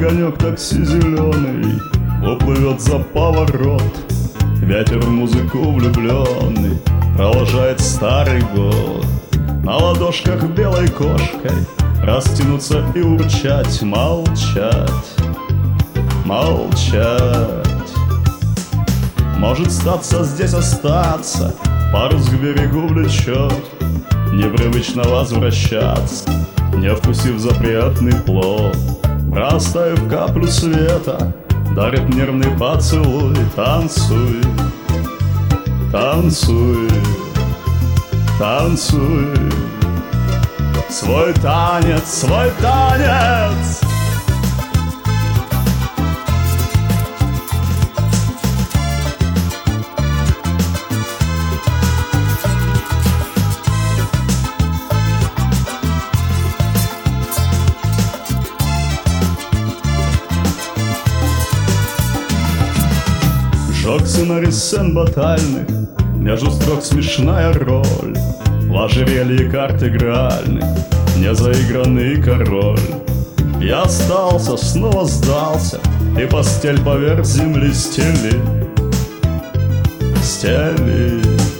Огонек такси зеленый уплывет за поворот. Ветер в музыку влюбленный провожает старый год. На ладошках белой кошкой растянуться и урчать, молчать, молчать. Может статься здесь остаться, парус к берегу влечет. Непривычно возвращаться, не вкусив запретный плод. Растаяв каплю света, дарит нервный поцелуй. Танцуй, танцуй, танцуй свой танец, свой танец. Жёг сценарий сцен батальных, между строк смешная роль. В ожерелье карт игральных незаигранный король. Я остался, снова сдался, и постель поверх земли стели, стели.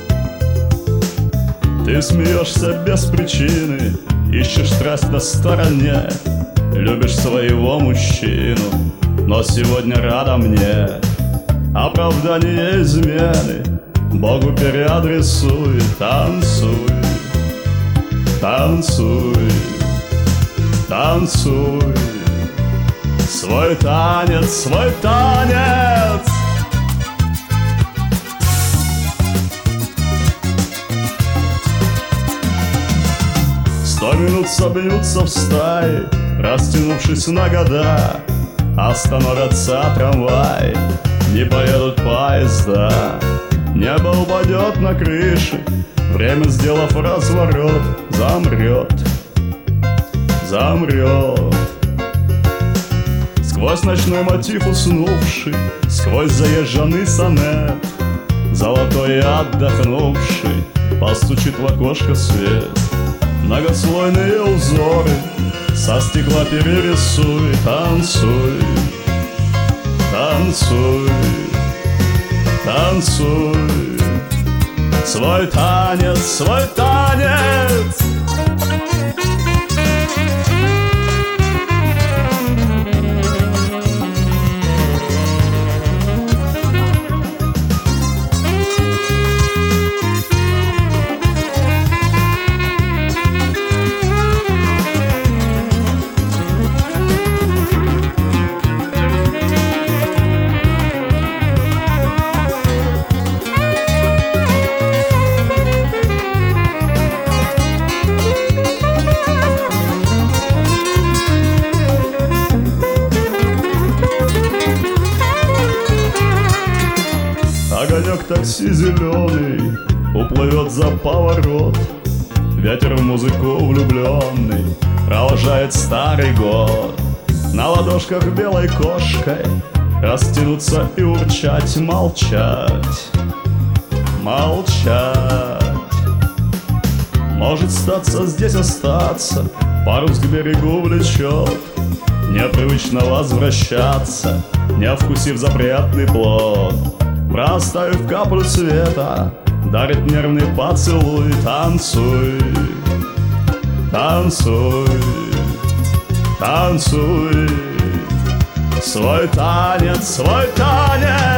Ты смеешься без причины, ищешь страсть на стороне, любишь своего мужчину, но сегодня рада мне. Оправдание измены Богу переадресуй. Танцуй, танцуй, танцуй свой танец, свой танец. 100 минут собьются в стаи, растянувшись на года. Остановятся трамваи, не поедут поезда. Небо упадет на крыши, время, сделав разворот, замрет, замрет. Сквозь ночной мотив уснувший, сквозь заезженный сонет, золотой и отдохнувший, постучит в окошко свет. Многослойные узоры со стекла перерисуй. Танцуй, танцуй, танцуй свой танец, свой танец. Огонек такси зеленый уплывет за поворот. Ветер в музыку влюбленный провожает старый год. На ладошках белой кошкой растянуться и урчать, молчать, молчать. Может статься здесь остаться, парус к берегу влечет. Непривычно возвращаться, не вкусив запретный плод. Растаяв каплю света, дарит нервный поцелуй. Танцуй, танцуй, танцуй свой танец, свой танец.